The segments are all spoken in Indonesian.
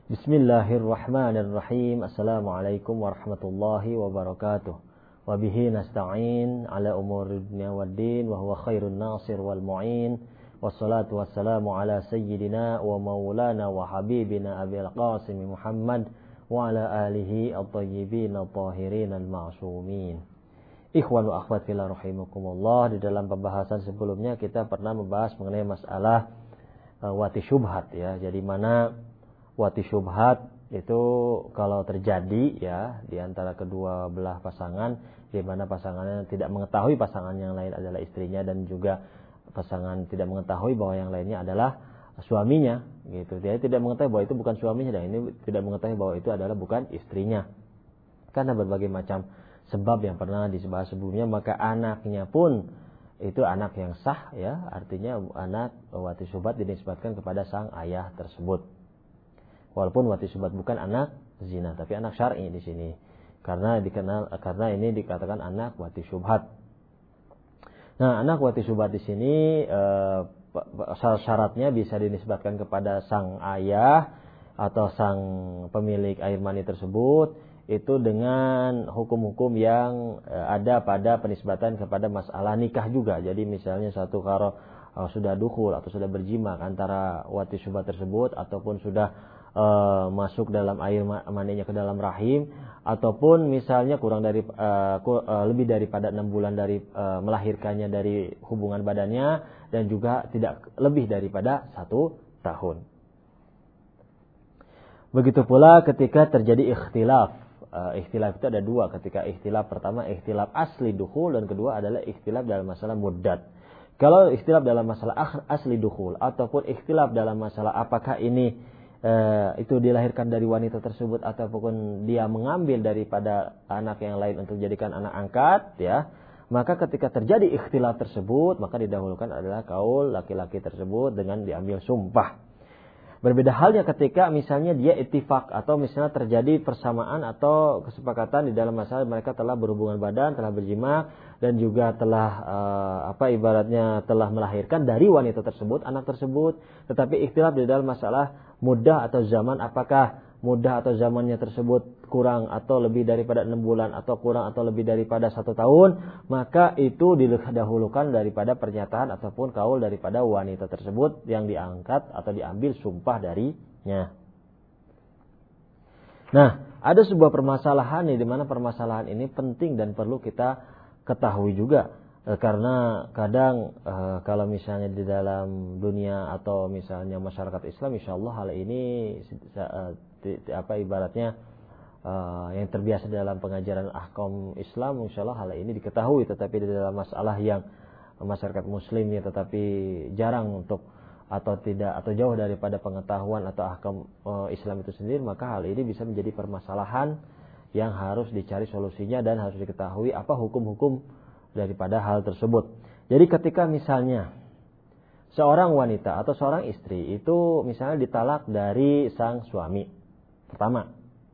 Bismillahirrahmanirrahim. Assalamualaikum warahmatullahi wabarakatuh. Wabihi nasta'in ala umuri dunya waddin wa huwa khairun nasir wal mu'in. Wassalatu wassalamu ala sayyidina wa maulana wa habibina Abil Qasim Muhammad wa ala alihi at-tayyibin at-tahirin al-ma'sumin. Ikhwan wa akhwat fillah rahimakumullah. Di dalam pembahasan sebelumnya kita pernah membahas mengenai masalah wati syubhat ya. Jadi mana wati syubhat itu kalau terjadi ya di antara kedua belah pasangan, di mana pasangannya tidak mengetahui pasangan yang lain adalah istrinya dan juga pasangan tidak mengetahui bahwa yang lainnya adalah suaminya gitu. Dia tidak mengetahui bahwa itu bukan suaminya dan ini tidak mengetahui bahwa itu adalah bukan istrinya. Karena berbagai macam sebab yang pernah dibahas sebelumnya, maka anaknya pun itu anak yang sah ya, artinya anak wati syubhat dinisbatkan kepada sang ayah tersebut. Walaupun wati syubhat bukan anak zina, tapi anak syar'i di sini. Karena ini dikatakan anak wati syubhat. Nah, anak wati syubhat di sini syaratnya bisa dinisbatkan kepada sang ayah atau sang pemilik air mani tersebut itu dengan hukum-hukum yang ada pada penisbatan kepada masalah nikah juga. Jadi misalnya satu kalau sudah dukhul atau sudah berjima antara wati syubhat tersebut ataupun sudah masuk dalam air maninya ke dalam rahim, ataupun misalnya lebih daripada 6 bulan dari melahirkannya dari hubungan badannya, dan juga tidak lebih daripada 1 tahun. Begitu pula ketika terjadi ikhtilaf. Ikhtilaf itu ada 2. Ketika ikhtilaf pertama ikhtilaf asli dukhul, dan kedua adalah ikhtilaf dalam masalah muddat. Kalau ikhtilaf dalam masalah asli dukhul ataupun ikhtilaf dalam masalah apakah ini itu dilahirkan dari wanita tersebut ataupun dia mengambil daripada anak yang lain untuk dijadikan anak angkat ya, maka ketika terjadi ikhtilaf tersebut maka didahulukan adalah kaul laki-laki tersebut dengan diambil sumpah. Berbeda halnya ketika misalnya dia ittifaq atau misalnya terjadi persamaan atau kesepakatan di dalam masalah mereka telah berhubungan badan, telah berjima dan juga telah telah melahirkan dari wanita tersebut, anak tersebut, tetapi ikhtilaf di dalam masalah mudah atau zaman, apakah mudah atau zamannya tersebut kurang atau lebih daripada 6 bulan atau kurang atau lebih daripada 1 tahun, maka itu didahulukan daripada pernyataan ataupun kaul daripada wanita tersebut yang diangkat atau diambil sumpah darinya. Nah, ada sebuah permasalahan di mana permasalahan ini penting dan perlu kita ketahui juga. Karena kadang kalau misalnya di dalam dunia atau misalnya masyarakat Islam, insyaallah hal ini ibaratnya yang terbiasa dalam pengajaran ahkam Islam, insyaallah hal ini diketahui, tetapi di dalam masalah yang masyarakat muslimnya tetapi jarang untuk atau jauh daripada pengetahuan atau ahkam Islam itu sendiri, maka hal ini bisa menjadi permasalahan yang harus dicari solusinya dan harus diketahui apa hukum-hukum daripada hal tersebut. Jadi ketika misalnya seorang wanita atau seorang istri itu misalnya ditalak dari sang suami pertama.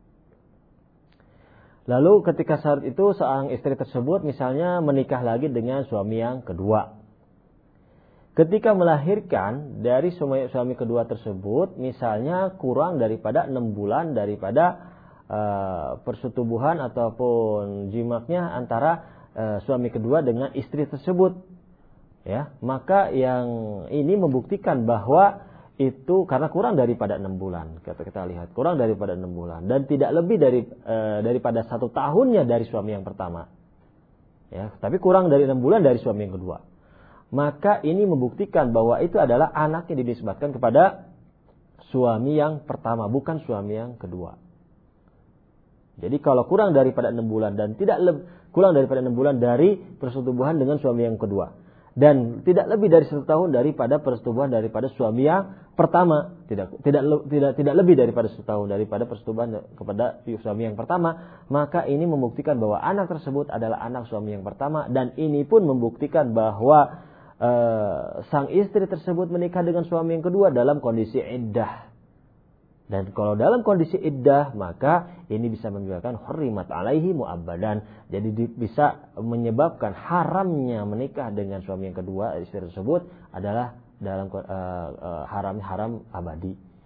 Lalu ketika saat itu seorang istri tersebut misalnya menikah lagi dengan suami yang kedua. Ketika melahirkan dari suami kedua tersebut misalnya kurang daripada 6 bulan daripada persetubuhan ataupun jimaknya antara suami kedua dengan istri tersebut ya, maka yang ini membuktikan bahwa itu karena kurang daripada 6 bulan, kita lihat kurang daripada 6 bulan dan tidak lebih daripada 1 tahunnya dari suami yang pertama ya, tapi kurang dari 6 bulan dari suami yang kedua, maka ini membuktikan bahwa itu adalah anak yang dinisbatkan kepada suami yang pertama, bukan suami yang kedua. Jadi kalau kurang daripada 6 bulan dan kurang daripada 6 bulan dari persetubuhan dengan suami yang kedua dan tidak lebih dari 1 tahun daripada persetubuhan daripada suami yang pertama, tidak lebih daripada 1 tahun daripada persetubuhan kepada suami yang pertama, maka ini membuktikan bahwa anak tersebut adalah anak suami yang pertama, dan ini pun membuktikan bahwa sang istri tersebut menikah dengan suami yang kedua dalam kondisi iddah. Dan kalau dalam kondisi iddah, maka ini bisa menyebabkan hurrimat alaihi mu'abbadan. Jadi bisa menyebabkan haramnya menikah dengan suami yang kedua, istri tersebut adalah dalam haram abadi.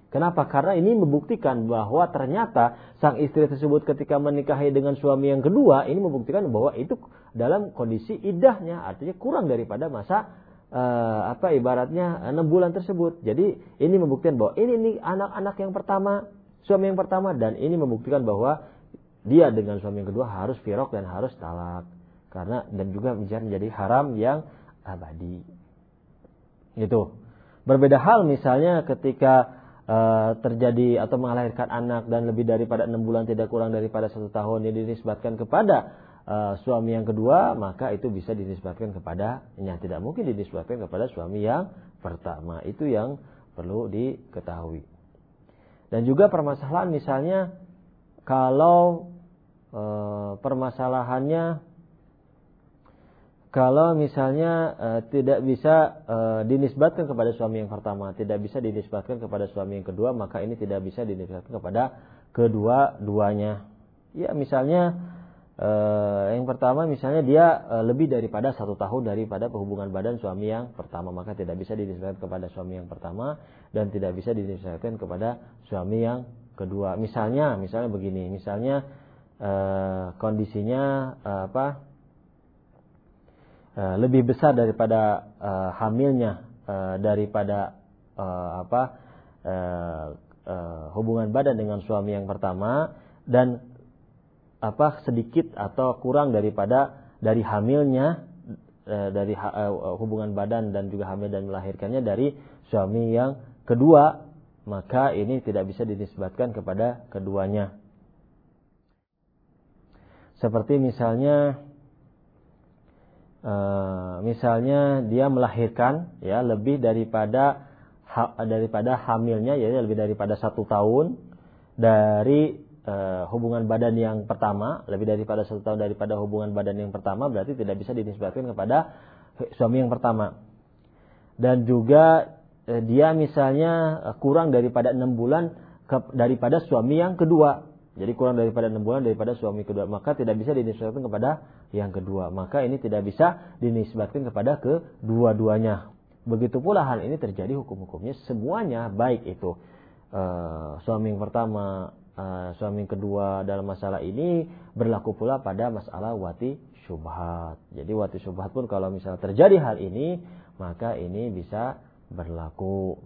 Kenapa? Karena ini membuktikan bahwa ternyata sang istri tersebut ketika menikahi dengan suami yang kedua, ini membuktikan bahwa itu dalam kondisi iddahnya, artinya kurang daripada masa ibaratnya 6 bulan tersebut. Jadi ini membuktikan bahwa ini anak-anak yang pertama, suami yang pertama, dan ini membuktikan bahwa dia dengan suami yang kedua harus firaq dan harus talak. Karena dan juga menjadi haram yang abadi. Gitu. Berbeda hal misalnya ketika terjadi atau melahirkan anak dan lebih daripada 6 bulan tidak kurang daripada 1 tahun yang dinisbatkan kepada suami yang kedua, maka itu bisa dinisbatkan kepadanya. Tidak mungkin dinisbatkan kepada suami yang pertama. Itu yang perlu diketahui. Dan juga permasalahan misalnya kalau permasalahannya kalau misalnya tidak bisa dinisbatkan kepada suami yang pertama, tidak bisa dinisbatkan kepada suami yang kedua, maka ini tidak bisa dinisbatkan kepada kedua-duanya. Ya, misalnya yang pertama misalnya dia lebih daripada 1 tahun daripada hubungan badan suami yang pertama, maka tidak bisa dinisbatkan kepada suami yang pertama dan tidak bisa dinisbatkan kepada suami yang kedua. Misalnya begini, misalnya kondisinya lebih besar daripada hamilnya daripada hubungan badan dengan suami yang pertama, dan sedikit atau kurang dari hamilnya dari hubungan badan dan juga hamil dan melahirkannya dari suami yang kedua, maka ini tidak bisa dinisbatkan kepada keduanya. Seperti misalnya dia melahirkan ya lebih daripada hamilnya, ya lebih daripada 1 tahun dari hubungan badan yang pertama, lebih daripada 1 tahun daripada hubungan badan yang pertama, berarti tidak bisa dinisbatkan kepada suami yang pertama. Dan juga dia misalnya kurang daripada 6 bulan daripada suami yang kedua. Jadi kurang daripada 6 bulan daripada suami kedua, maka tidak bisa dinisbatkan kepada yang kedua. Maka ini tidak bisa dinisbatkan kepada kedua-duanya. Begitu pula hal ini terjadi hukum-hukumnya semuanya, baik itu suami yang pertama, suami yang kedua dalam masalah ini berlaku pula pada masalah wati syubhat. Jadi wati syubhat pun kalau misalnya terjadi hal ini, maka ini bisa berlaku.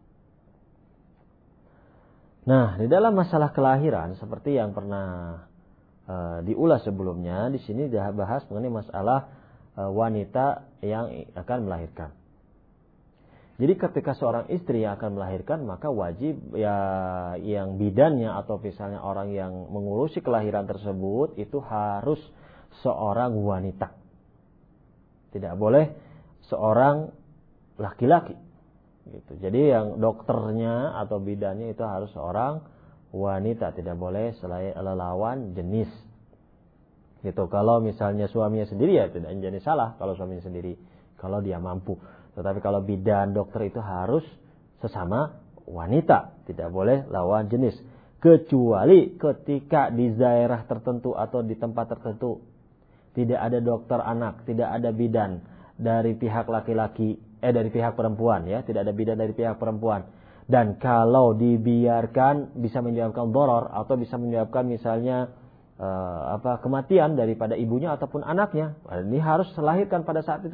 Nah, di dalam masalah kelahiran seperti yang pernah diulas sebelumnya, di sini dibahas mengenai masalah wanita yang akan melahirkan. Jadi ketika seorang istri yang akan melahirkan, maka wajib ya yang bidannya atau misalnya orang yang mengurusi kelahiran tersebut itu harus seorang wanita. Tidak boleh seorang laki-laki. Gitu. Jadi yang dokternya atau bidannya itu harus seorang wanita, tidak boleh selain lawan jenis. Gitu. Kalau misalnya suaminya sendiri ya tidak jadi salah kalau suaminya sendiri, kalau dia mampu. Tetapi kalau bidan dokter itu harus sesama wanita, tidak boleh lawan jenis. Kecuali ketika di daerah tertentu atau di tempat tertentu tidak ada dokter anak, tidak ada bidan dari pihak laki-laki, dari pihak perempuan ya, tidak ada bidan dari pihak perempuan. Dan kalau dibiarkan bisa menyebabkan doror atau bisa menyebabkan misalnya kematian daripada ibunya ataupun anaknya. Ini harus dilahirkan pada saat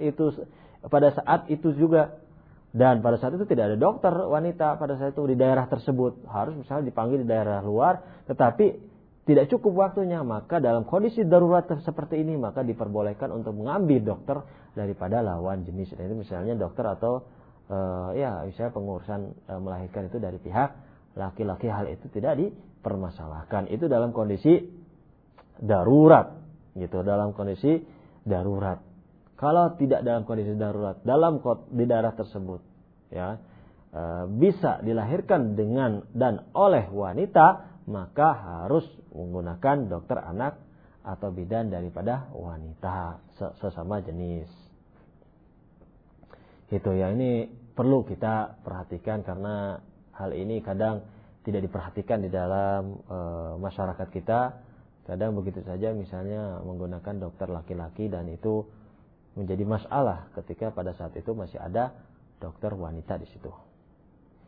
itu juga. Dan pada saat itu tidak ada dokter wanita pada saat itu di daerah tersebut. Harus misalnya dipanggil di daerah luar, tetapi tidak cukup waktunya, maka dalam kondisi darurat seperti ini maka diperbolehkan untuk mengambil dokter daripada lawan jenis. Itu misalnya dokter atau misalnya pengurusan melahirkan itu dari pihak laki-laki, hal itu tidak dipermasalahkan. Itu dalam kondisi darurat, gitu. Dalam kondisi darurat. Kalau tidak dalam kondisi darurat, di daerah tersebut, ya bisa dilahirkan dengan dan oleh wanita, maka harus menggunakan dokter anak atau bidan daripada wanita sesama jenis. Itu ya, ini perlu kita perhatikan karena hal ini kadang tidak diperhatikan di dalam masyarakat kita. Kadang begitu saja misalnya menggunakan dokter laki-laki dan itu menjadi masalah ketika pada saat itu masih ada dokter wanita di situ.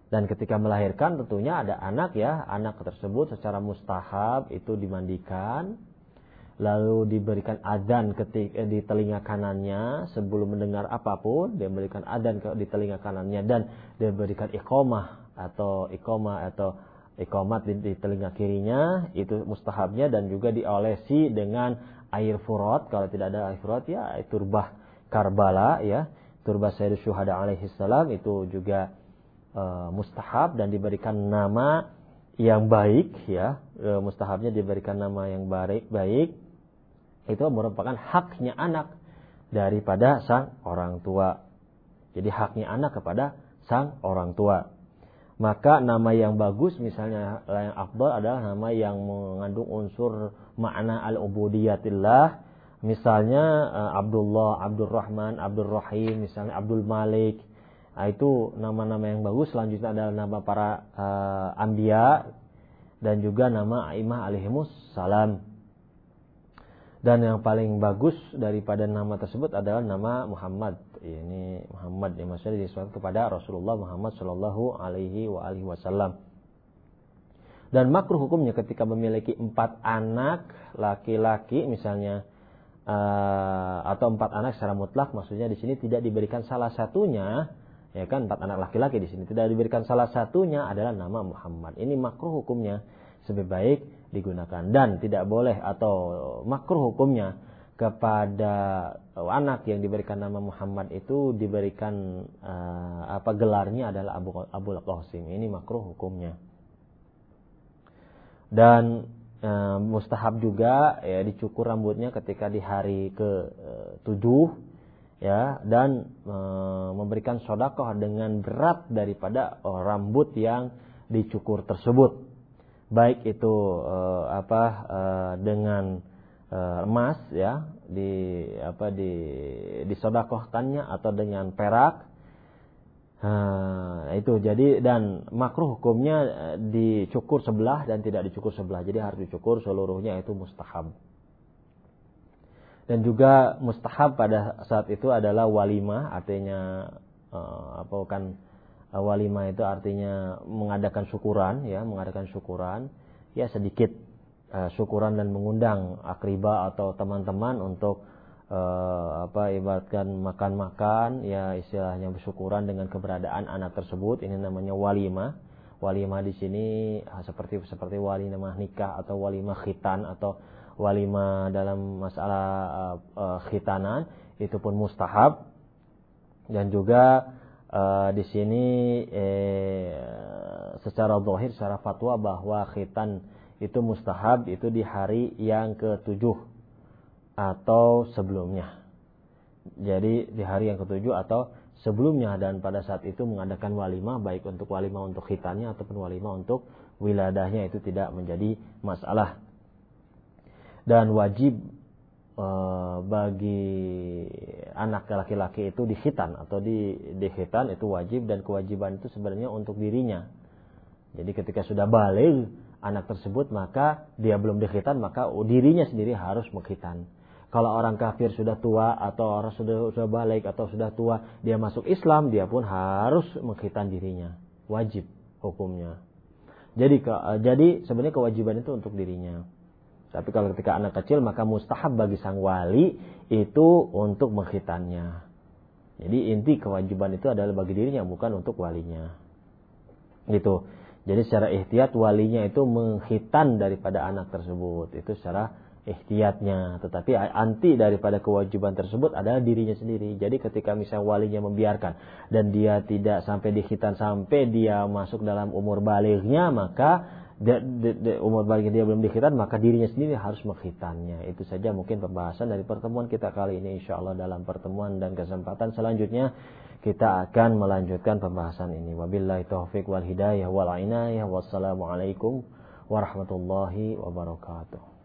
Dan ketika melahirkan tentunya ada anak ya, anak tersebut secara mustahab itu dimandikan, lalu diberikan adzan di telinga kanannya sebelum mendengar apapun, dia berikan adzan di telinga kanannya dan dia berikan iqamah atau iqamat di telinga kirinya, itu mustahabnya, dan juga diolesi dengan air furat. Kalau tidak ada air furat ya turbah Karbala ya, turbah Sayyidus Syuhada alaihi salam, itu juga mustahab dan diberikan nama yang baik ya, mustahabnya diberikan nama yang baik. Itu merupakan haknya anak daripada sang orang tua. Jadi haknya anak kepada sang orang tua. Maka nama yang bagus misalnya yang afdal adalah nama yang mengandung unsur makna al-ubudiyatillah. Misalnya Abdullah, Abdurrahman, Abdurrahim, misalnya Abdul Malik. Nah, itu nama-nama yang bagus. Selanjutnya adalah nama para anbiya dan juga nama a'immah alaihimus salam. Dan yang paling bagus daripada nama tersebut adalah nama Muhammad. Ini Muhammad yang maksudnya disebut kepada Rasulullah Muhammad sallallahu alaihi wasallam. Dan makruh hukumnya ketika memiliki 4 anak laki-laki misalnya, atau 4 anak secara mutlak, maksudnya di sini tidak diberikan salah satunya, ya kan, 4 anak laki-laki di sini tidak diberikan salah satunya adalah nama Muhammad. Ini makruh hukumnya, lebih baik digunakan. Dan tidak boleh atau makruh hukumnya kepada anak yang diberikan nama Muhammad itu diberikan gelarnya adalah Abul Qasim. Ini makruh hukumnya. Dan mustahab juga ya dicukur rambutnya ketika di hari ke-7 ya, dan memberikan sedekah dengan berat daripada rambut yang dicukur tersebut, baik itu dengan emas ya, disedekahkannya atau dengan perak. Itu jadi, dan makruh hukumnya dicukur sebelah dan tidak dicukur sebelah, jadi harus dicukur seluruhnya, itu mustahab. Dan juga mustahab pada saat itu adalah walimah, artinya walimah itu artinya mengadakan syukuran ya sedikit syukuran dan mengundang akribah atau teman-teman untuk ibaratkan makan-makan ya, istilahnya bersyukuran dengan keberadaan anak tersebut. Ini namanya walimah. Walimah di sini seperti walimah nikah atau walimah khitan atau walimah dalam masalah khitanan, itu pun mustahab. Dan juga di sini secara zahir, secara fatwa bahwa khitan itu mustahab itu di hari yang ke-7 atau sebelumnya. Jadi di hari yang ke-7 atau sebelumnya, dan pada saat itu mengadakan walimah, baik untuk walimah untuk khitannya ataupun walimah untuk wiladahnya, itu tidak menjadi masalah. Dan wajib bagi anak laki-laki itu dikhitan atau dikhitan itu wajib, dan kewajiban itu sebenarnya untuk dirinya. Jadi ketika sudah baligh anak tersebut, maka dia belum dikhitan, maka dirinya sendiri harus mengkhitan. Kalau orang kafir sudah tua atau orang sudah balik atau sudah tua, dia masuk Islam, dia pun harus mengkhitan dirinya, wajib hukumnya. Jadi sebenarnya kewajiban itu untuk dirinya. Tapi kalau ketika anak kecil, maka mustahab bagi sang wali itu untuk mengkhitannya. Jadi inti kewajiban itu adalah bagi dirinya, bukan untuk walinya. Gitu. Jadi secara ihtiyat walinya itu mengkhitan daripada anak tersebut, itu secara ihtiyatnya. Tetapi anti daripada kewajiban tersebut adalah dirinya sendiri. Jadi ketika misalnya walinya membiarkan dan dia tidak sampai dikhitan sampai dia masuk dalam umur balighnya, maka umur baligh dia belum dikhitan, maka dirinya sendiri harus mengkhitannya. Itu saja mungkin pembahasan dari pertemuan kita kali ini. Insyaallah dalam pertemuan dan kesempatan selanjutnya kita akan melanjutkan pembahasan ini. Wabillahi taufiq wal hidayah wal inayah. Wassalamualaikum warahmatullahi wabarakatuh.